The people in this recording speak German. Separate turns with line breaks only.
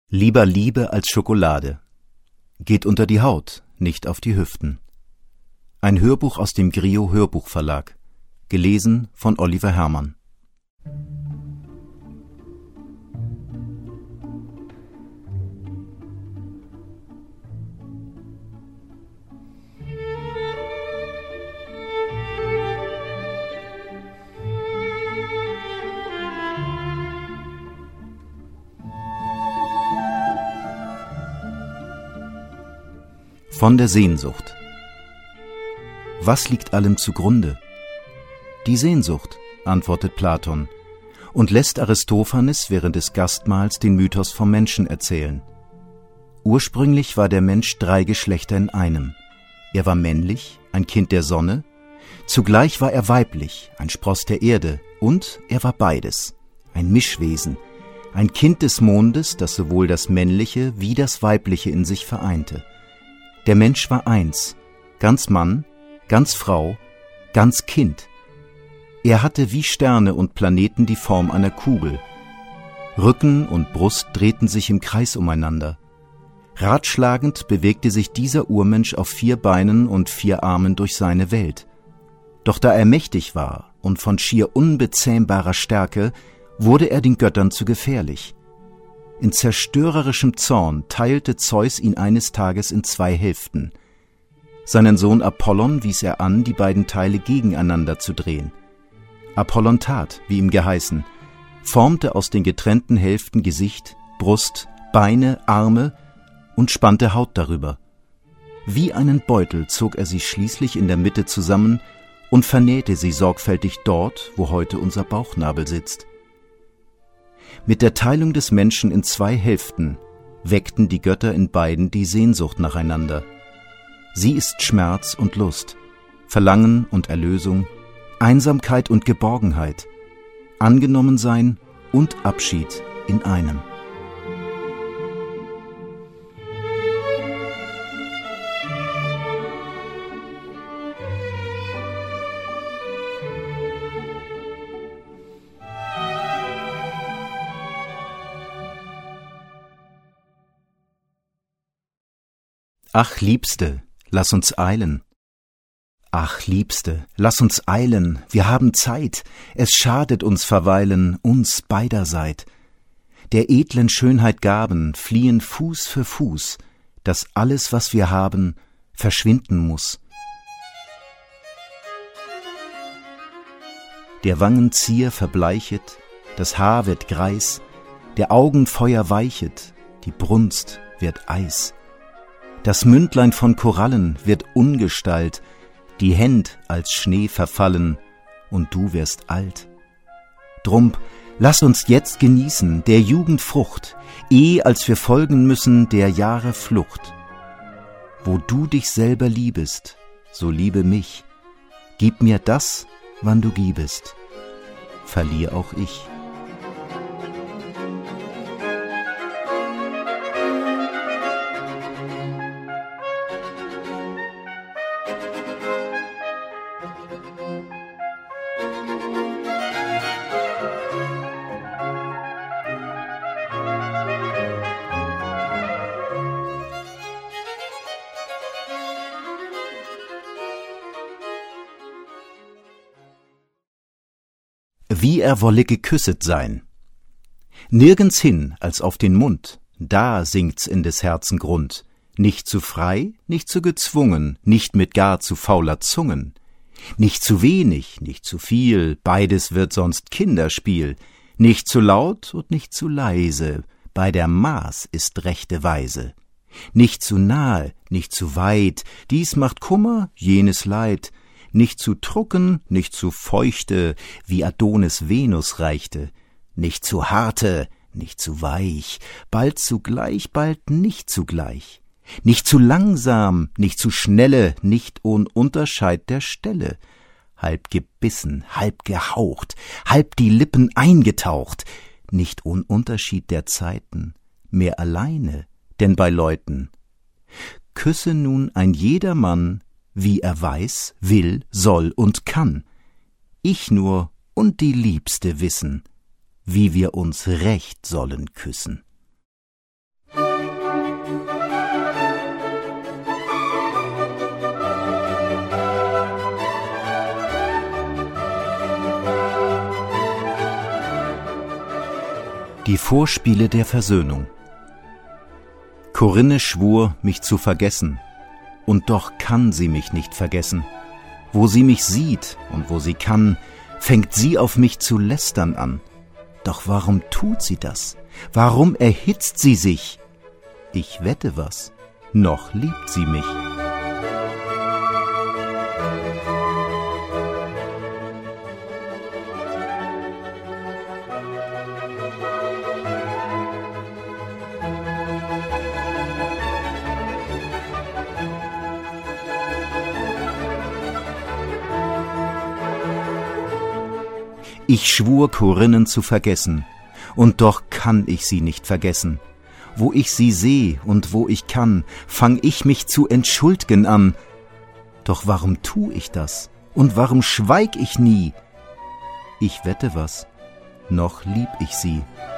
Lieber Liebe als Schokolade. Geht unter die Haut, nicht auf die Hüften. Ein Hörbuch aus dem Grio Hörbuchverlag. Gelesen von Oliver Herrmann. Von der Sehnsucht. Was liegt allem zugrunde? Die Sehnsucht, antwortet Platon und lässt Aristophanes während des Gastmahls den Mythos vom Menschen erzählen. Ursprünglich war der Mensch 3 Geschlechter in einem. Er war männlich, ein Kind der Sonne, zugleich war er weiblich, ein Spross der Erde, und er war beides, ein Mischwesen, ein Kind des Mondes, das sowohl das Männliche wie das Weibliche in sich vereinte. Der Mensch war eins, ganz Mann, ganz Frau, ganz Kind. Er hatte wie Sterne und Planeten die Form einer Kugel. Rücken und Brust drehten sich im Kreis umeinander. Ratschlagend bewegte sich dieser Urmensch auf 4 Beinen und 4 Armen durch seine Welt. Doch da er mächtig war und von schier unbezähmbarer Stärke, wurde er den Göttern zu gefährlich. In zerstörerischem Zorn teilte Zeus ihn eines Tages in 2 Hälften. Seinen Sohn Apollon wies er an, die beiden Teile gegeneinander zu drehen. Apollon tat, wie ihm geheißen, formte aus den getrennten Hälften Gesicht, Brust, Beine, Arme und spannte Haut darüber. Wie einen Beutel zog er sie schließlich in der Mitte zusammen und vernähte sie sorgfältig dort, wo heute unser Bauchnabel sitzt. Mit der Teilung des Menschen in 2 Hälften weckten die Götter in beiden die Sehnsucht nacheinander. Sie ist Schmerz und Lust, Verlangen und Erlösung, Einsamkeit und Geborgenheit, Angenommensein und Abschied in einem. Ach, Liebste, lass uns eilen. Ach, Liebste, lass uns eilen, wir haben Zeit, es schadet uns verweilen, uns beiderseit. Der edlen Schönheit Gaben fliehen Fuß für Fuß, dass alles, was wir haben, verschwinden muß. Der Wangen Zier verbleichet, das Haar wird Greis, der Augen Feuer weichet, die Brunst wird Eis. Das Mündlein von Korallen wird Ungestalt, die Händ als Schnee verfallen, und du wirst alt. Drum, lass uns jetzt genießen der Jugend Frucht, als wir folgen müssen der Jahre Flucht. Wo du dich selber liebest, so liebe mich, gib mir das, wann du gibest, verlier auch ich. Wie er wolle geküsset sein. Nirgends hin als auf den Mund, da sinkt's in des Herzen Grund. Nicht zu frei, nicht zu gezwungen, nicht mit gar zu fauler Zungen. Nicht zu wenig, nicht zu viel, beides wird sonst Kinderspiel. Nicht zu laut und nicht zu leise, bei der Maß ist rechte Weise. Nicht zu nahe, nicht zu weit, dies macht Kummer, jenes Leid. Nicht zu trucken, nicht zu feuchte, wie Adonis Venus reichte, nicht zu harte, nicht zu weich, bald zugleich, bald nicht zugleich, nicht zu langsam, nicht zu schnelle, nicht ohn Unterscheid der Stelle, halb gebissen, halb gehaucht, halb die Lippen eingetaucht, nicht ohn Unterschied der Zeiten, mehr alleine, denn bei Leuten. Küsse nun ein jedermann, wie er weiß, will, soll und kann. Ich nur und die Liebste wissen, wie wir uns recht sollen küssen. Die Vorspiele der Versöhnung. Korinne schwur, mich zu vergessen, und doch kann sie mich nicht vergessen. Wo sie mich sieht und wo sie kann, fängt sie auf mich zu lästern an. Doch warum tut sie das? Warum erhitzt sie sich? Ich wette was, noch liebt sie mich. Ich schwur, Korinnen zu vergessen, und doch kann ich sie nicht vergessen. Wo ich sie seh und wo ich kann, fang ich mich zu entschuldigen an. Doch warum tu ich das? Und warum schweig ich nie? Ich wette was, noch lieb ich sie.